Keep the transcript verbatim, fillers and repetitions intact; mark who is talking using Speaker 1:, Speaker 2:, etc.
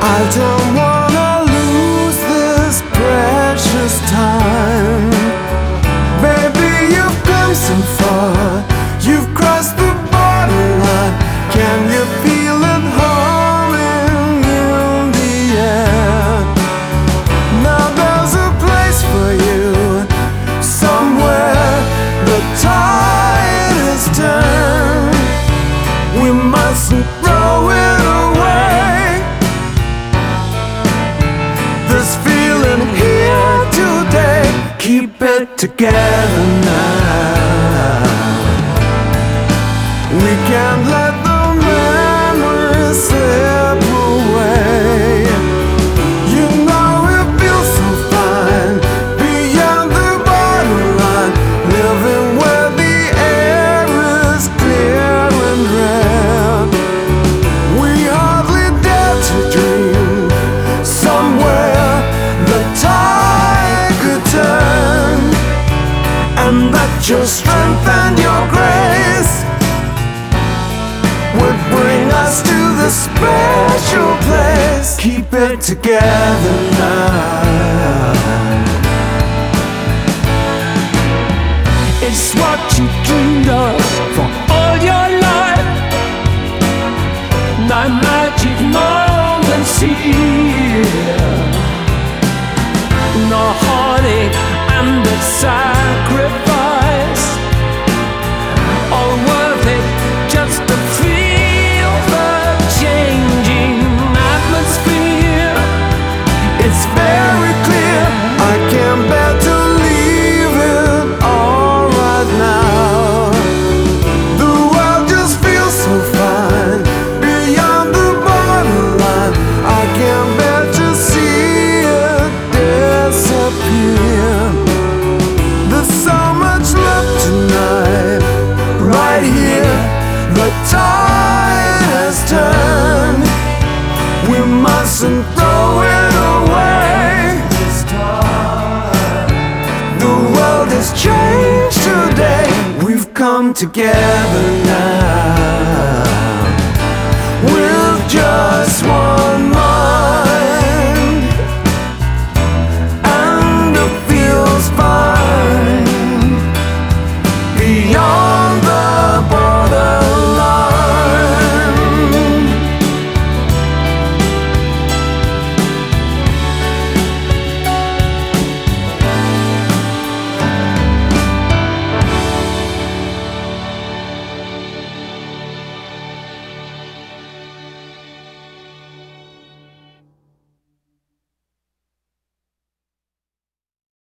Speaker 1: I don't wanna lose this precious time. Baby, you've come so far, you've crossed the borderline. Can you feel it humming in the air? Now there's a place for you somewhere. The tide has turned. We mustn't throw it away. This feeling here today, keep it together now. We can't let the memories slip away. You know it feels so fine, beyond the borderline, living where the air is clear and red. We hardly dare to dream somewhere the tide could turn, and that your strength and your grace would bring us to the special place. Keep it together now.
Speaker 2: It's what you dreamed of for all your life. No magic moments here, no heartache and the sacrifice, all worth it just to feel the changing atmosphere.
Speaker 1: It's very clear I can't bear to leave it all right now. The world just feels so fine, beyond the borderline. I can't bear to see it disappear. There's so much love tonight, right here. The tide has turned. We mustn't throw it away. The world has changed today. We've come together now with just one more.